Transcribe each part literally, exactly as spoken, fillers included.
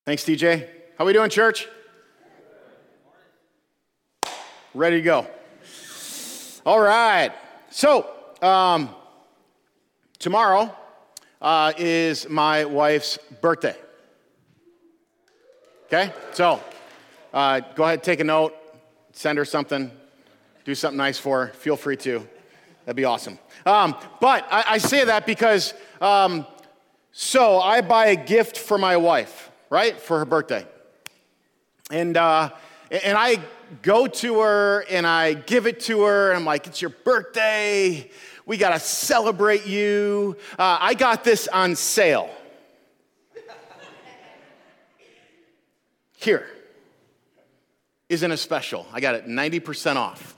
Thanks, D J. How we doing, church? Ready to go. All right. So, um, tomorrow uh, is my wife's birthday. Okay? So, uh, go ahead, take a note, send her something, do something nice for her. Feel free to. That'd be awesome. Um, but I, I say that because, um, so I buy a gift for my wife, right, for her birthday. And uh, and I go to her and I give it to her, and I'm like, it's your birthday. We got to celebrate you. Uh, I got this on sale. Here. Isn't a special. I got it ninety percent off.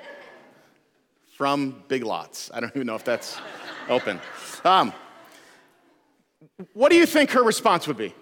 From Big Lots. I don't even know if that's open. Um, what do you think her response would be?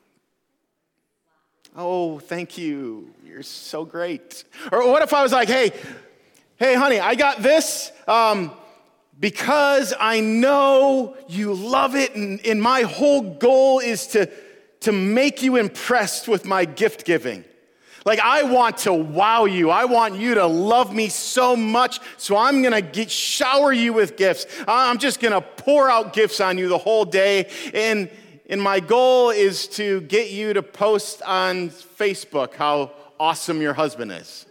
Oh, thank you. You're so great. Or what if I was like, hey, hey, honey, I got this um, because I know you love it, and, and my whole goal is to, to make you impressed with my gift giving. Like, I want to wow you. I want you to love me so much, so I'm going to shower you with gifts. I'm just going to pour out gifts on you the whole day. And, and my goal is to get you to post on Facebook how awesome your husband is.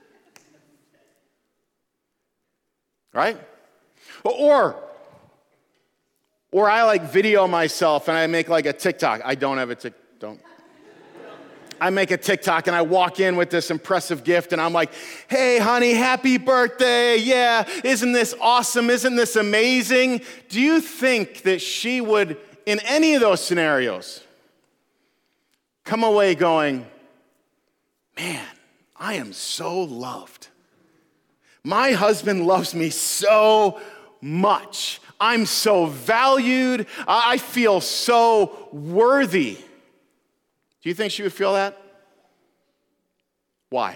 Right? Or, or I like video myself and I make like a TikTok. I don't have a TikTok. Don't. I make a TikTok and I walk in with this impressive gift and I'm like, hey, honey, happy birthday. Yeah, isn't this awesome? Isn't this amazing? Do you think that she would, in any of those scenarios, come away going, man, I am so loved. My husband loves me so much. I'm so valued. I feel so worthy. Do you think she would feel that? Why?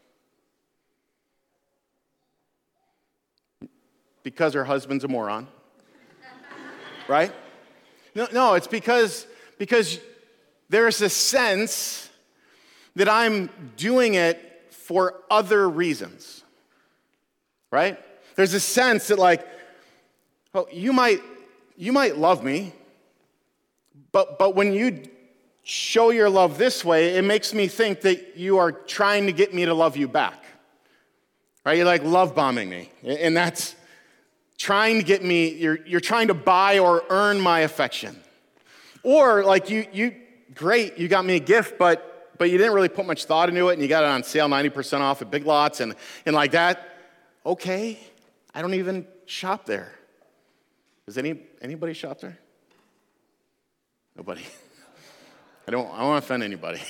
Because her husband's a moron. Right? No, no, it's because, because there's a sense that I'm doing it for other reasons. Right? There's a sense that like, oh, you might, you might love me, but but when you show your love this way, it makes me think that you are trying to get me to love you back. Right? You're like love bombing me. And that's trying to get me, you're, you're trying to buy or earn my affection. Or like you, you, great, you got me a gift, but but you didn't really put much thought into it, and you got it on sale ninety percent off at Big Lots, and, and like that. Okay, I don't even shop there. Does any anybody shop there? Nobody. I don't, I don't want to offend anybody.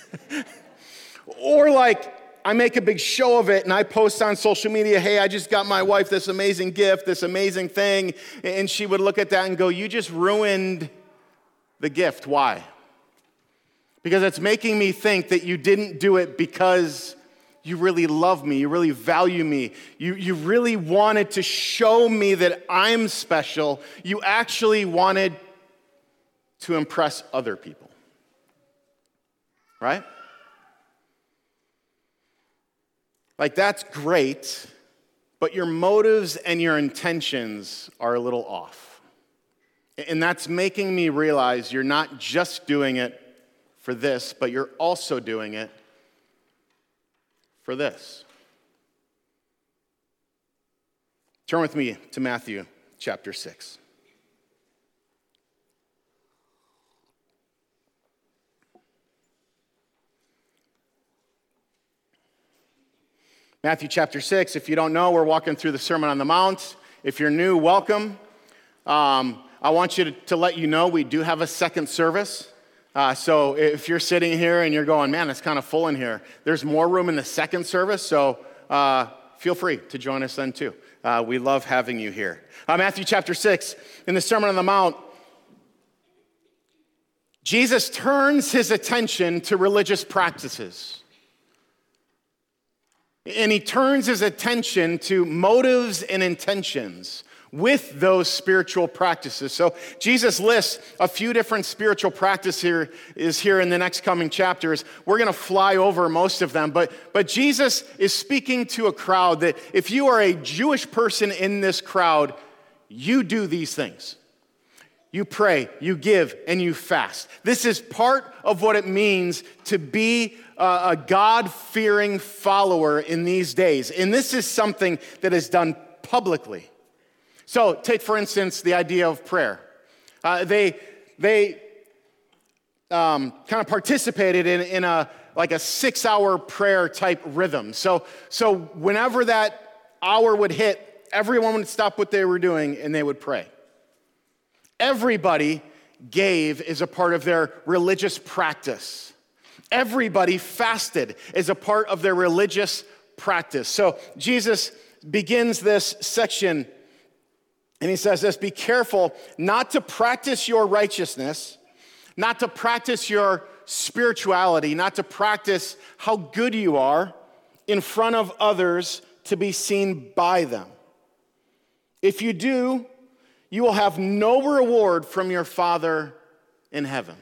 Or like, I make a big show of it and I post on social media, hey, I just got my wife this amazing gift, this amazing thing. And she would look at that and go, you just ruined the gift. Why? Because it's making me think that you didn't do it because you really love me, you really value me, you, you really wanted to show me that I'm special. You actually wanted to impress other people. Right? Like, that's great, but your motives and your intentions are a little off. And that's making me realize you're not just doing it for this, but you're also doing it for this. Turn with me to Matthew chapter six. Matthew chapter six, if you don't know, we're walking through the Sermon on the Mount. If you're new, welcome. Um, I want you to, to let you know we do have a second service. Uh, so if you're sitting here and you're going, man, it's kind of full in here, there's more room in the second service, so uh, feel free to join us then too. Uh, we love having you here. Uh, Matthew chapter six, in the Sermon on the Mount, Jesus turns his attention to religious practices. And he turns his attention to motives and intentions. with those spiritual practices. So Jesus lists a few different spiritual practices here is here in the next coming chapters. We're going to fly over most of them, but, but Jesus is speaking to a crowd that if you are a Jewish person in this crowd, you do these things. You pray, you give, and you fast. This is part of what it means to be a God-fearing follower in these days. And this is something that is done publicly. So take, for instance, the idea of prayer. Uh, they they um, kind of participated in, in a like a six-hour prayer type rhythm. So, so whenever that hour would hit, everyone would stop what they were doing and they would pray. Everybody gave as a part of their religious practice. Everybody fasted as a part of their religious practice. So Jesus begins this section and he says this, be careful not to practice your righteousness, not to practice your spirituality, not to practice how good you are in front of others to be seen by them. If you do, you will have no reward from your Father in heaven.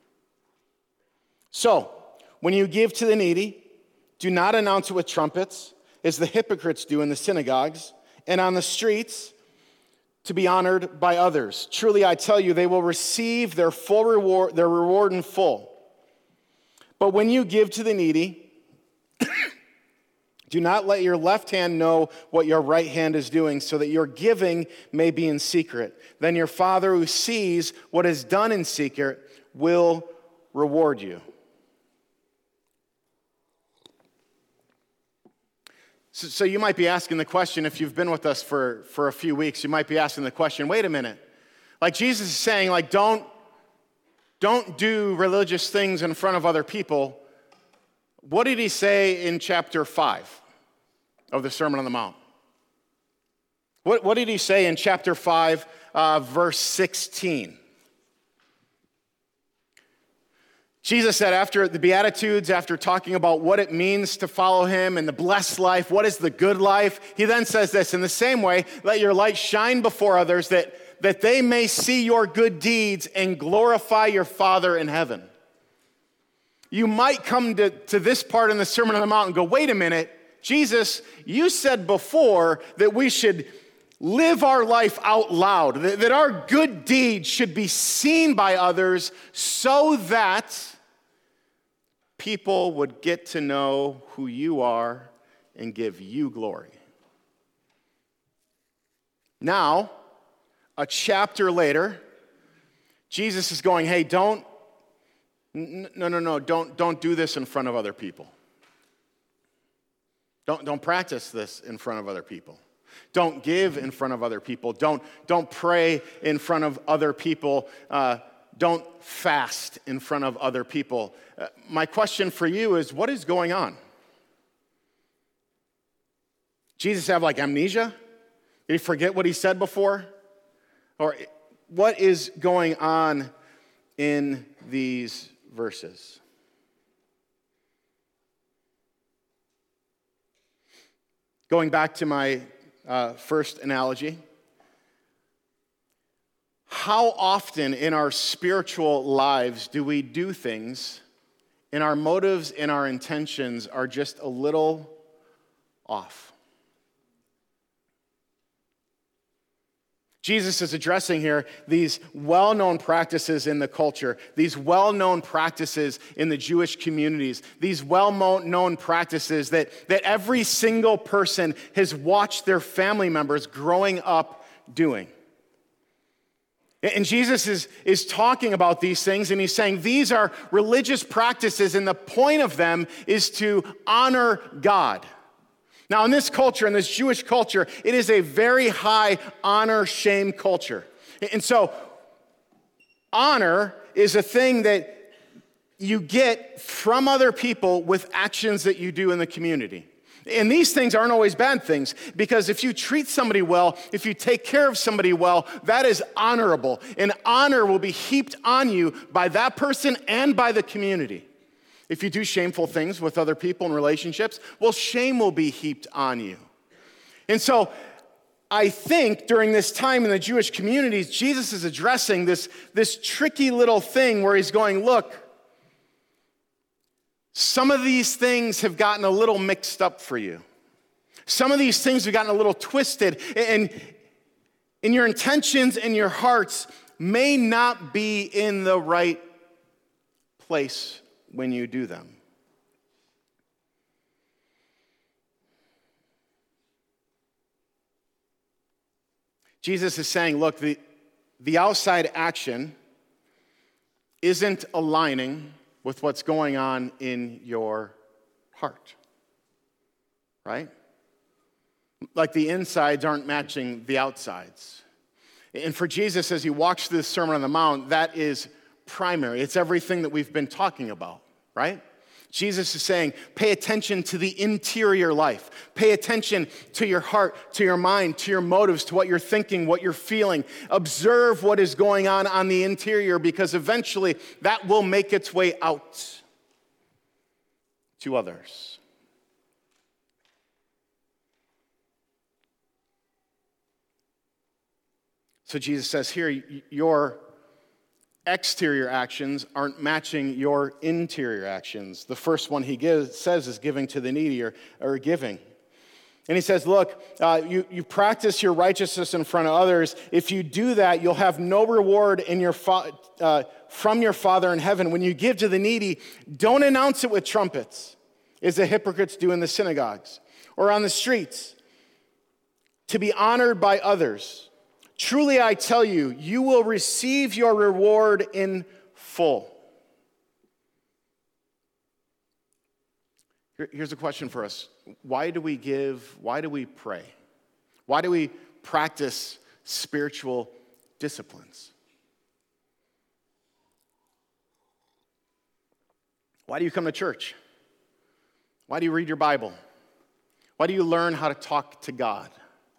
So, when you give to the needy, do not announce it with trumpets, as the hypocrites do in the synagogues and on the streets, to be honored by others. Truly, I tell you, they will receive their full reward, their reward in full. But when you give to the needy, do not let your left hand know what your right hand is doing, so that your giving may be in secret. Then your Father who sees what is done in secret will reward you. So, so you might be asking the question, if you've been with us for, for a few weeks, you might be asking the question, wait a minute. Like Jesus is saying, like, don't, don't do religious things in front of other people. What did he say in chapter five of the Sermon on the Mount? What, what did he say in chapter five, uh, verse sixteen? Jesus said after the Beatitudes, after talking about what it means to follow him and the blessed life, what is the good life, he then says this, in the same way, let your light shine before others that, that they may see your good deeds and glorify your Father in heaven. You might come to, to this part in the Sermon on the Mount and go, wait a minute, Jesus, you said before that we should live our life out loud, that, that our good deeds should be seen by others so that people would get to know who you are and give you glory. Now, a chapter later, Jesus is going, hey, don't, no, no, no, don't, don't do this in front of other people. Don't, don't practice this in front of other people. Don't give in front of other people. Don't, don't pray in front of other people. Uh, don't fast in front of other people. Uh, my question for you is, what is going on? Jesus have like amnesia? Did he forget what he said before? Or what is going on in these verses? Going back to my uh, first analogy, how often in our spiritual lives do we do things and our motives and our intentions are just a little off? Jesus is addressing here these well-known practices in the culture, these well-known practices in the Jewish communities, these well-known practices that, that every single person has watched their family members growing up doing. And Jesus is, is talking about these things, and he's saying these are religious practices, and the point of them is to honor God. Now, in this culture, in this Jewish culture, it is a very high honor-shame culture. And so, honor is a thing that you get from other people with actions that you do in the community. And these things aren't always bad things, because if you treat somebody well, if you take care of somebody well, that is honorable. And honor will be heaped on you by that person and by the community. If you do shameful things with other people in relationships, well, shame will be heaped on you. And so, I think during this time in the Jewish communities, Jesus is addressing this, this tricky little thing where he's going, look, some of these things have gotten a little mixed up for you. Some of these things have gotten a little twisted, and, and your intentions and your hearts may not be in the right place when you do them. Jesus is saying, look, the, the outside action isn't aligning with what's going on in your heart, right? Like the insides aren't matching the outsides. And for Jesus, as he walks through the Sermon on the Mount, that is primary. It's everything that we've been talking about, right? Jesus is saying, pay attention to the interior life. Pay attention to your heart, to your mind, to your motives, to what you're thinking, what you're feeling. Observe what is going on on the interior, because eventually that will make its way out to others. So Jesus says here, your exterior actions aren't matching your interior actions. The first one he gives, says is giving to the needy, or, or giving. And he says, look, uh, you, you practice your righteousness in front of others. If you do that, you'll have no reward in your fa- uh, from your Father in heaven. When you give to the needy, don't announce it with trumpets, as the hypocrites do in the synagogues or on the streets, to be honored by others. Truly, I tell you, you will receive your reward in full. Here's a question for us. Why do we give? Why do we pray? Why do we practice spiritual disciplines? Why do you come to church? Why do you read your Bible? Why do you learn how to talk to God?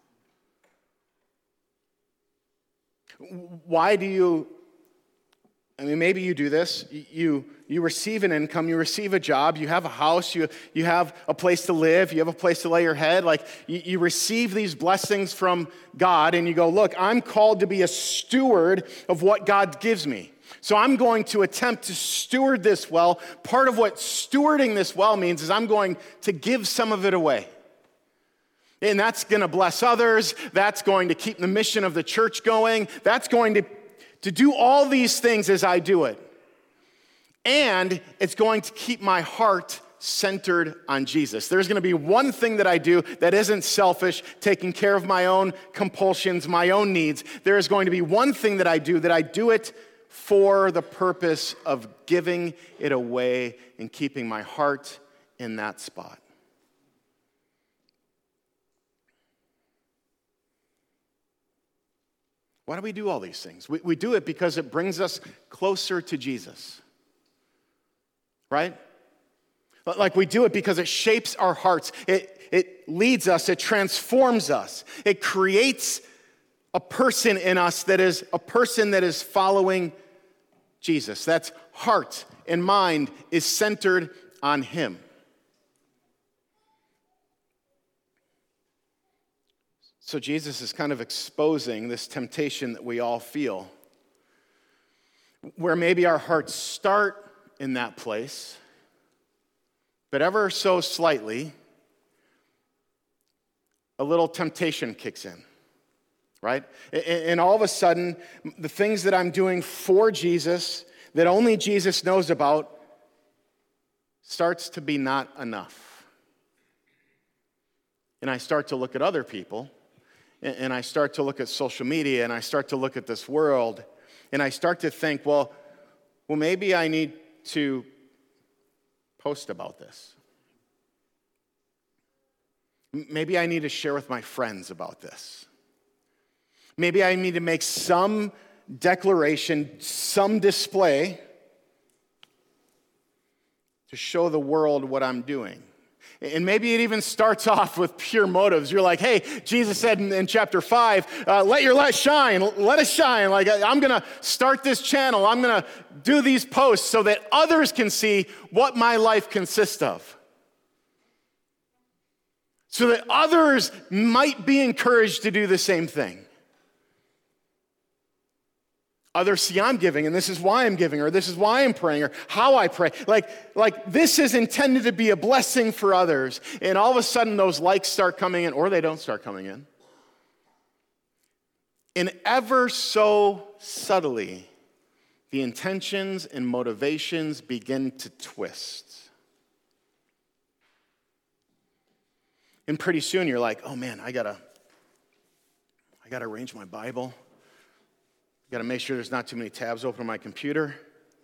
Why do you, I mean, maybe you do this, you you receive an income, you receive a job, you have a house, you, you have a place to live, you have a place to lay your head, like you, you receive these blessings from God, and you go, look, I'm called to be a steward of what God gives me. So I'm going to attempt to steward this well. Part of what stewarding this well means is I'm going to give some of it away. And that's going to bless others. That's going to keep the mission of the church going. That's going to, to do all these things as I do it. And it's going to keep my heart centered on Jesus. There's going to be one thing that I do that isn't selfish, taking care of my own compulsions, my own needs. There is going to be one thing that I do that I do it for the purpose of giving it away and keeping my heart in that spot. Why do we do all these things? We, we do it because it brings us closer to Jesus, right? Like we do it because it shapes our hearts. It, it leads us. It transforms us. It creates a person in us that is a person that is following Jesus. That's heart and mind is centered on him. So Jesus is kind of exposing this temptation that we all feel, where maybe our hearts start in that place, but ever so slightly, a little temptation kicks in, right? And all of a sudden, the things that I'm doing for Jesus, that only Jesus knows about, starts to be not enough. And I start to look at other people, and I start to look at social media, and I start to look at this world, and I start to think, well, well, maybe I need to post about this. Maybe I need to share with my friends about this. Maybe I need to make some declaration, some display to show the world what I'm doing. And maybe it even starts off with pure motives. You're like, hey, Jesus said in, in chapter five, uh, let your light shine, let us shine. Like, I'm going to start this channel. I'm going to do these posts so that others can see what my life consists of. so that others might be encouraged to do the same thing. Others see I'm giving, and this is why I'm giving, or this is why I'm praying, or how I pray. Like, like this is intended to be a blessing for others. And all of a sudden, those likes start coming in, or they don't start coming in. And ever so subtly, the intentions and motivations begin to twist. And pretty soon, you're like, oh man, I gotta, I gotta arrange my Bible. I gotta make sure there's not too many tabs open on my computer.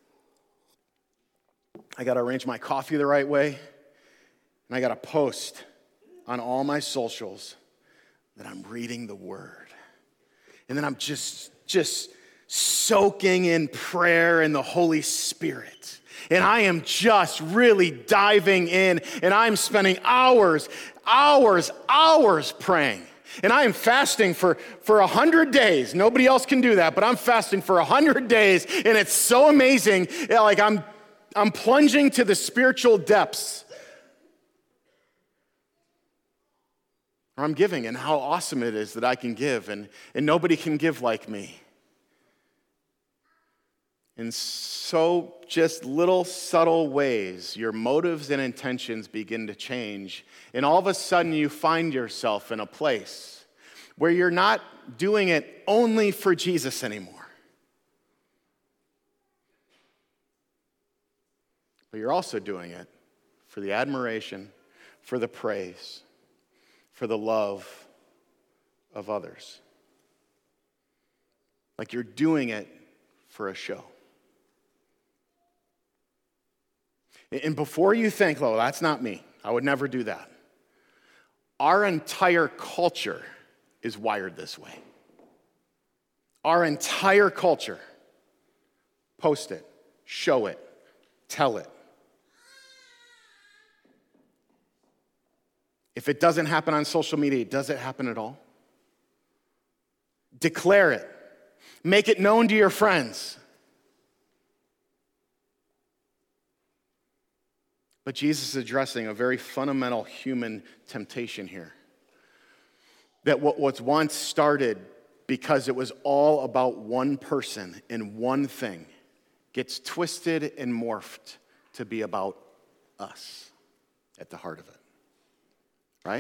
I gotta arrange my coffee the right way. And I gotta post on all my socials that I'm reading the Word. And then I'm just, just soaking in prayer and the Holy Spirit. And I am just really diving in, and I'm spending hours, hours, hours praying. And I am fasting for, for one hundred days. Nobody else can do that, but I'm fasting for one hundred days, and it's so amazing. Like I'm, I'm plunging to the spiritual depths. Or I'm giving, and how awesome it is that I can give, and, and nobody can give like me. In so just little subtle ways, your motives and intentions begin to change. And all of a sudden, you find yourself in a place where you're not doing it only for Jesus anymore. But you're also doing it for the admiration, for the praise, for the love of others. Like you're doing it for a show. And before you think, oh, that's not me, I would never do that. Our entire culture is wired this way. Our entire culture. Post it, show it, tell it. If it doesn't happen on social media, does it happen at all? Declare it. Make it known to your friends. But Jesus is addressing a very fundamental human temptation here. That what was once started because it was all about one person and one thing gets twisted and morphed to be about us at the heart of it. Right?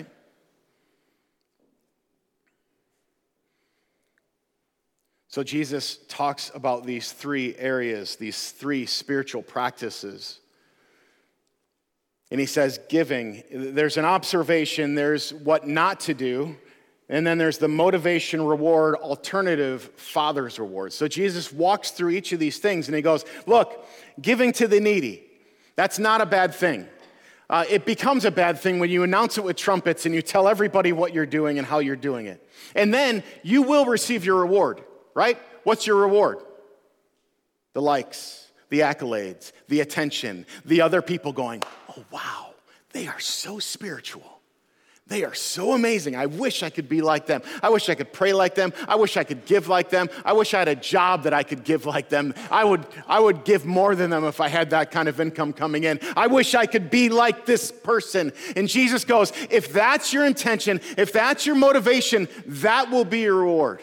So Jesus talks about these three areas, these three spiritual practices. And he says giving, there's an observation, there's what not to do, and then there's the motivation, reward, alternative, Father's reward. So Jesus walks through each of these things and he goes, look, giving to the needy, that's not a bad thing. Uh, it becomes a bad thing when you announce it with trumpets and you tell everybody what you're doing and how you're doing it. And then you will receive your reward, right? What's your reward? The likes, the accolades, the attention, the other people going, oh, wow, they are so spiritual. They are so amazing. I wish I could be like them. I wish I could pray like them. I wish I could give like them. I wish I had a job that I could give like them. I would, I would give more than them if I had that kind of income coming in. I wish I could be like this person. And Jesus goes, if that's your intention, if that's your motivation, that will be your reward.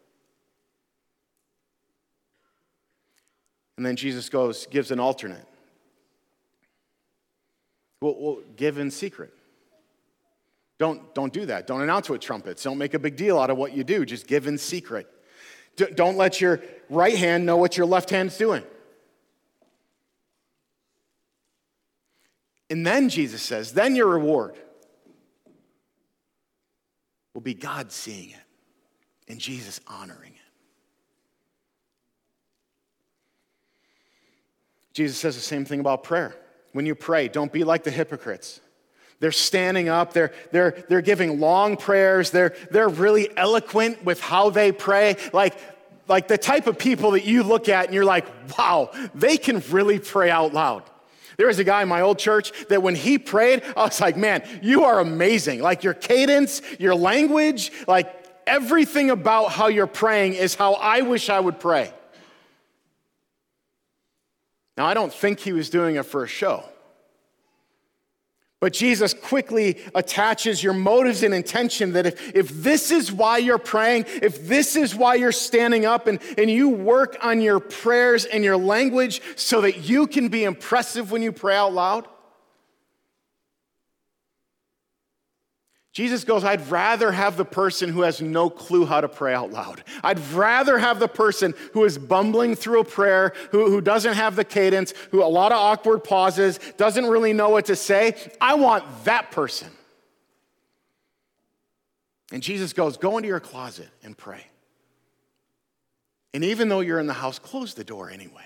And then Jesus goes, gives an alternate. Well, well give in secret. Don't, don't do that. Don't announce with trumpets. Don't make a big deal out of what you do. Just give in secret. D- don't let your right hand know what your left hand's doing. And then Jesus says, then your reward will be God seeing it and Jesus honoring it. Jesus says the same thing about prayer. When you pray, don't be like the hypocrites. They're standing up, they're, they're, they're giving long prayers, they're, they're really eloquent with how they pray, like, like the type of people that you look at and you're like, wow, they can really pray out loud. There was a guy in my old church that when he prayed, I was like, man, you are amazing. Like your cadence, your language, like everything about how you're praying is how I wish I would pray. Now, I don't think he was doing it for a show. But Jesus quickly attaches your motives and intention that if, if this is why you're praying, if this is why you're standing up and, and you work on your prayers and your language so that you can be impressive when you pray out loud, Jesus goes, I'd rather have the person who has no clue how to pray out loud. I'd rather have the person who is bumbling through a prayer, who, who doesn't have the cadence, who a lot of awkward pauses, doesn't really know what to say. I want that person. And Jesus goes, go into your closet and pray. And even though you're in the house, close the door anyway.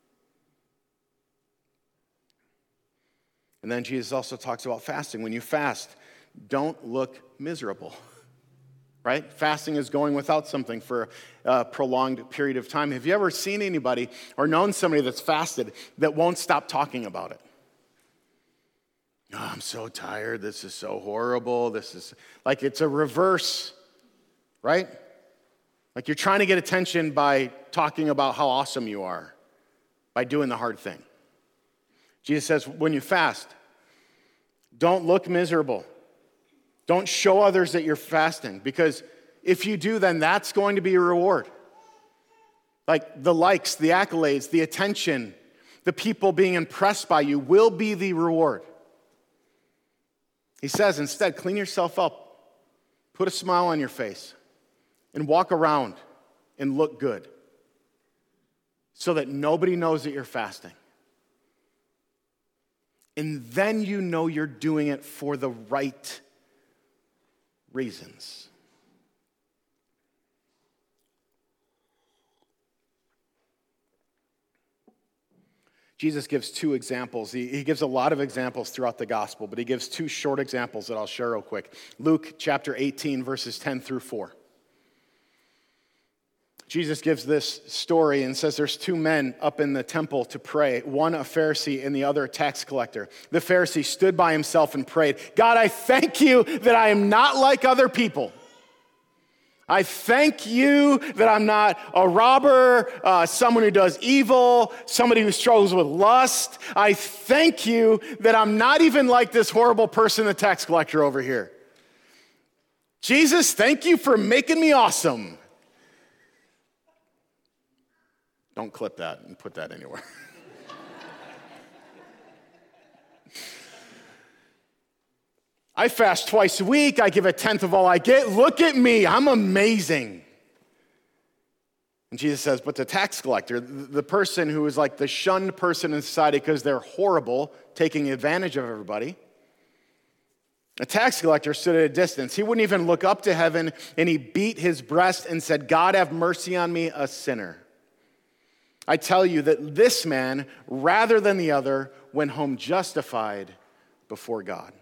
And then Jesus also talks about fasting. When you fast, don't look miserable, right? Fasting is going without something for a prolonged period of time. Have you ever seen anybody or known somebody that's fasted that won't stop talking about it? Oh, I'm so tired. This is so horrible. This is like it's a reverse, right? Like you're trying to get attention by talking about how awesome you are, by doing the hard thing. Jesus says, when you fast, don't look miserable. Don't show others that you're fasting, because if you do, then that's going to be your reward. Like the likes, the accolades, the attention, the people being impressed by you will be the reward. He says, instead, clean yourself up, put a smile on your face, and walk around and look good so that nobody knows that you're fasting. And then you know you're doing it for the right reasons. Jesus gives two examples. He, he gives a lot of examples throughout the gospel, but he gives two short examples that I'll share real quick. Luke chapter eighteen, verses ten through four. Jesus gives this story and says there's two men up in the temple to pray, one a Pharisee and the other a tax collector. The Pharisee stood by himself and prayed, God, I thank you that I am not like other people. I thank you that I'm not a robber, uh, someone who does evil, somebody who struggles with lust. I thank you that I'm not even like this horrible person, the tax collector over here. Jesus, thank you for making me awesome. Don't clip that and put that anywhere. I fast twice a week. I give a tenth of all I get. Look at me. I'm amazing. And Jesus says, but the tax collector, the person who is like the shunned person in society because they're horrible, taking advantage of everybody, a tax collector stood at a distance. He wouldn't even look up to heaven, and he beat his breast and said, God, have mercy on me, a sinner. I tell you that this man, rather than the other, went home justified before God.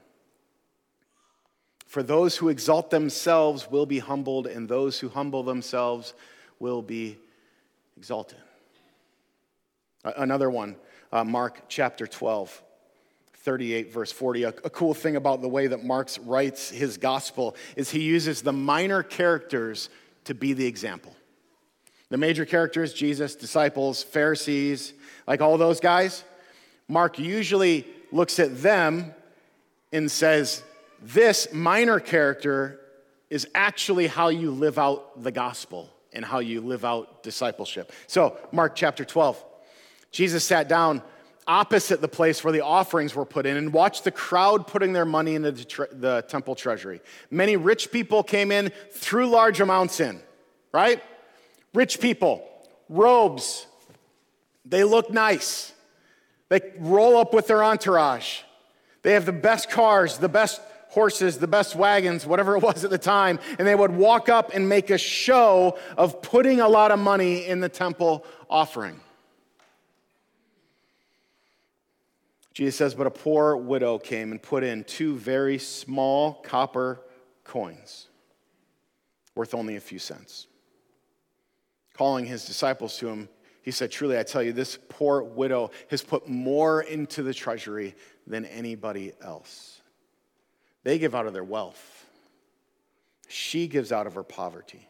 For those who exalt themselves will be humbled, and those who humble themselves will be exalted. Another one, uh, Mark chapter twelve, thirty-eight, verse forty. A, a cool thing about the way that Mark writes his gospel is he uses the minor characters to be the example. The major characters, Jesus, disciples, Pharisees, like all those guys, Mark usually looks at them and says, this minor character is actually how you live out the gospel and how you live out discipleship. So, Mark chapter twelve, Jesus sat down opposite the place where the offerings were put in and watched the crowd putting their money into the, tre- the temple treasury. Many rich people came in, threw large amounts in, right? Rich people, robes, they look nice. They roll up with their entourage. They have the best cars, the best horses, the best wagons, whatever it was at the time, and they would walk up and make a show of putting a lot of money in the temple offering. Jesus says, but a poor widow came and put in two very small copper coins, worth only a few cents. Calling his disciples to him, he said, truly, I tell you, this poor widow has put more into the treasury than anybody else. They give out of their wealth. She gives out of her poverty.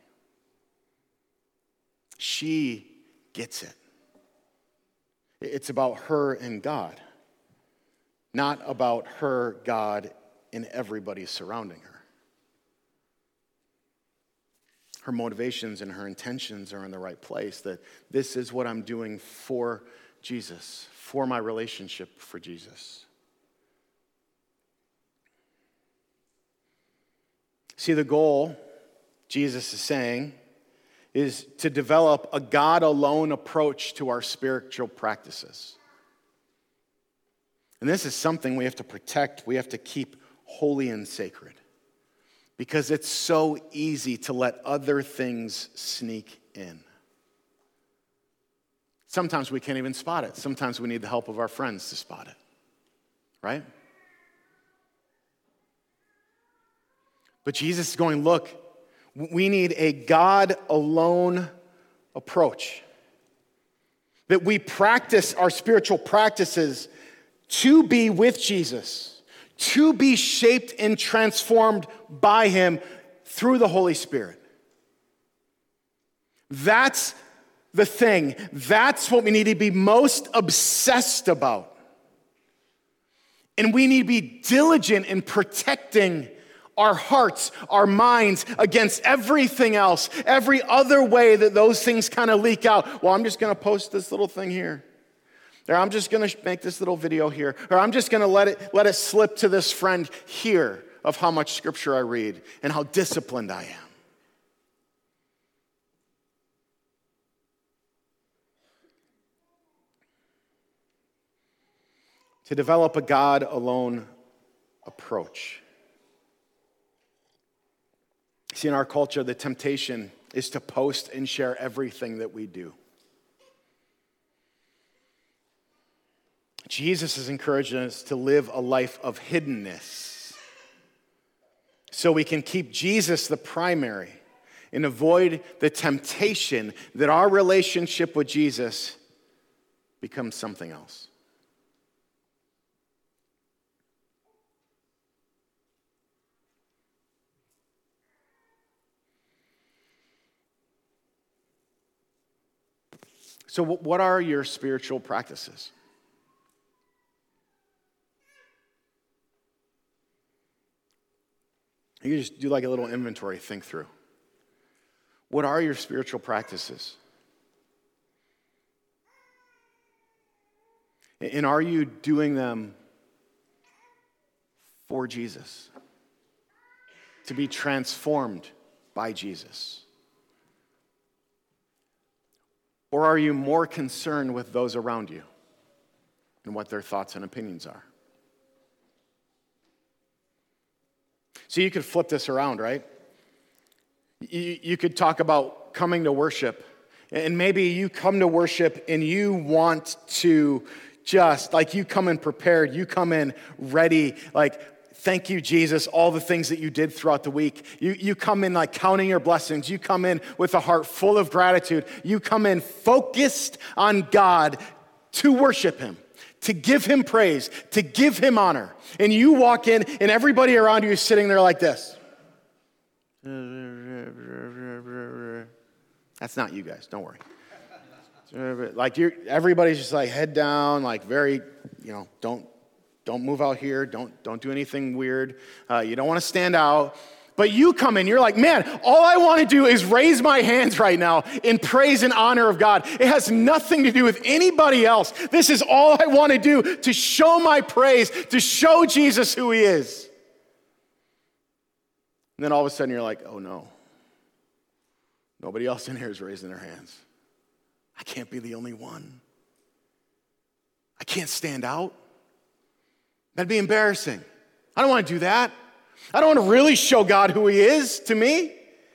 She gets it. It's about her and God. not about her, God, and everybody surrounding her. Her motivations and her intentions are in the right place, that this is what I'm doing for Jesus, for my relationship for Jesus. See, the goal, Jesus is saying, is to develop a God-alone approach to our spiritual practices. And this is something we have to protect, we have to keep holy and sacred. Because it's so easy to let other things sneak in. Sometimes we can't even spot it. Sometimes we need the help of our friends to spot it. Right? But Jesus is going, look, we need a God-alone approach. That we practice our spiritual practices to be with Jesus, to be shaped and transformed by him through the Holy Spirit. That's the thing. That's what we need to be most obsessed about. And we need to be diligent in protecting our hearts, our minds against everything else, every other way that those things kind of leak out. Well, I'm just going to post this little thing here. Or I'm just going to make this little video here. Or I'm just going to let it let it slip to this friend here of how much scripture I read and how disciplined I am. To develop a God-alone approach. See, in our culture, the temptation is to post and share everything that we do. Jesus is encouraging us to live a life of hiddenness so we can keep Jesus the primary and avoid the temptation that our relationship with Jesus becomes something else. So what are your spiritual practices? You can just do like a little inventory, think through. What are your spiritual practices? And are you doing them for Jesus? To be transformed by Jesus? Or are you more concerned with those around you and what their thoughts and opinions are? So you could flip this around, right? You, you could talk about coming to worship, and maybe you come to worship and you want to just, like you come in prepared, you come in ready, like, thank you, Jesus, all the things that you did throughout the week. You, you come in like counting your blessings. You come in with a heart full of gratitude. You come in focused on God to worship him, to give him praise, to give him honor. And you walk in and everybody around you is sitting there like this. That's not you guys, don't worry. Like you're, everybody's just like head down, like very, you know, don't, Don't move out here. Don't, don't do anything weird. Uh, you don't want to stand out. But you come in, you're like, man, all I want to do is raise my hands right now in praise and honor of God. It has nothing to do with anybody else. This is all I want to do to show my praise, to show Jesus who he is. And then all of a sudden you're like, oh no. Nobody else in here is raising their hands. I can't be the only one. I can't stand out. That'd be embarrassing. I don't want to do that. I don't want to really show God who he is to me.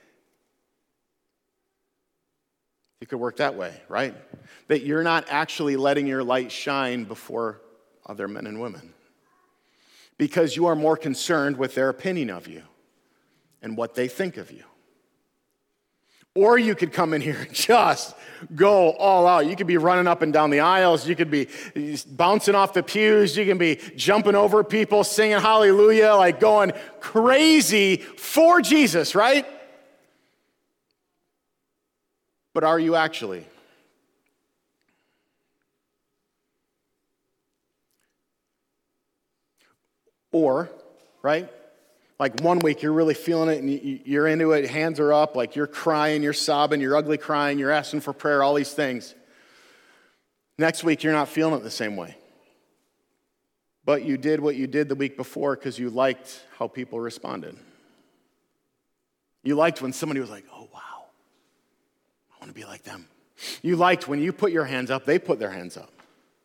It could work that way, right? That you're not actually letting your light shine before other men and women because you are more concerned with their opinion of you and what they think of you. Or you could come in here and just go all out. You could be running up and down the aisles. You could be bouncing off the pews. You can be jumping over people, singing hallelujah, like going crazy for Jesus, right? But are you actually? Or, right? Like one week you're really feeling it and you're into it, hands are up, like you're crying, you're sobbing, you're ugly crying, you're asking for prayer, all these things. Next week you're not feeling it the same way. But you did what you did the week before because you liked how people responded. You liked when somebody was like, oh, wow, I want to be like them. You liked when you put your hands up, they put their hands up.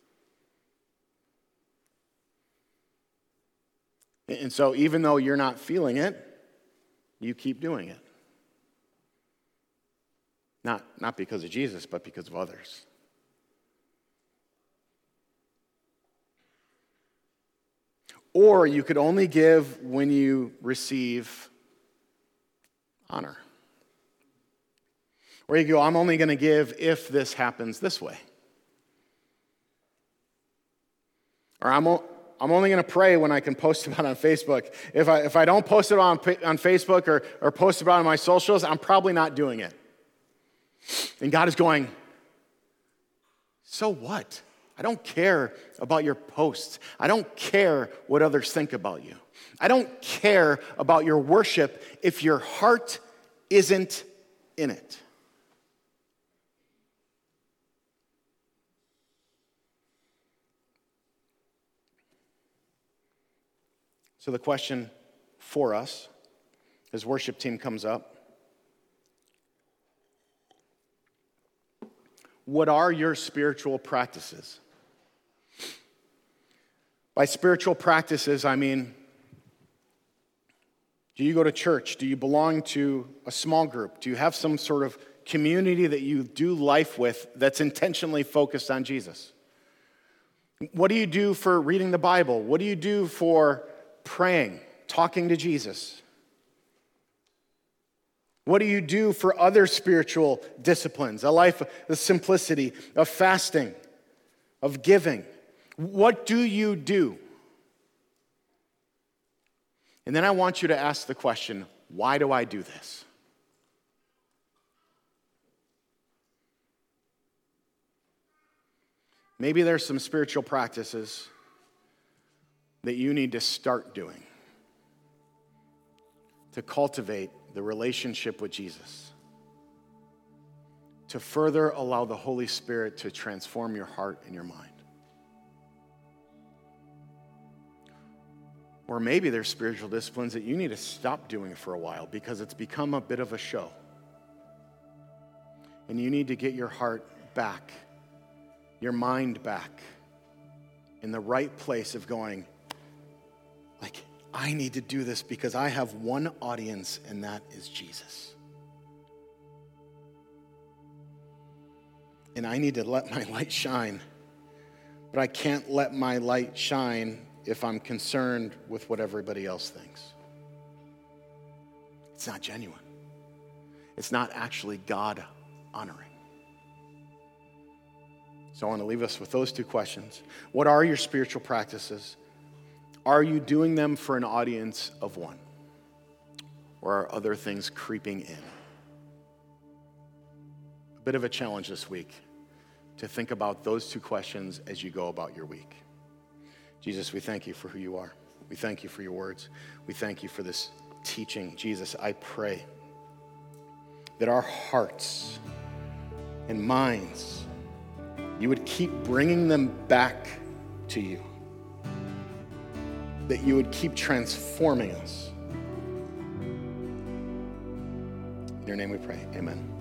And so even though you're not feeling it, you keep doing it. Not, not because of Jesus, but because of others. Or you could only give when you receive honor. Or you go, I'm only going to give if this happens this way. Or I'm, o- I'm only going to pray when I can post about it on Facebook. If I, if I don't post it on, on Facebook or, or post about it on my socials, I'm probably not doing it. And God is going, so what? I don't care about your posts. I don't care what others think about you. I don't care about your worship if your heart isn't in it. So the question for us, as worship team comes up, what are your spiritual practices? By spiritual practices, I mean, do you go to church? Do you belong to a small group? Do you have some sort of community that you do life with that's intentionally focused on Jesus? What do you do for reading the Bible? What do you do for praying, talking to Jesus? What do you do for other spiritual disciplines? A life of simplicity, of fasting, of giving. What do you do? And then I want you to ask the question, why do I do this? Maybe there's some spiritual practices that you need to start doing to cultivate the relationship with Jesus, to further allow the Holy Spirit to transform your heart and your mind. Or maybe there's spiritual disciplines that you need to stop doing for a while because it's become a bit of a show. And you need to get your heart back, your mind back, in the right place of going, like, I need to do this because I have one audience, and that is Jesus. And I need to let my light shine, but I can't let my light shine if I'm concerned with what everybody else thinks. It's not genuine. It's not actually God honoring. So I want to leave us with those two questions. What are your spiritual practices? Are you doing them for an audience of one? Or are other things creeping in? A bit of a challenge this week to think about those two questions as you go about your week. Jesus, we thank you for who you are. We thank you for your words. We thank you for this teaching. Jesus, I pray that our hearts and minds, you would keep bringing them back to you. That you would keep transforming us. In your name we pray, amen.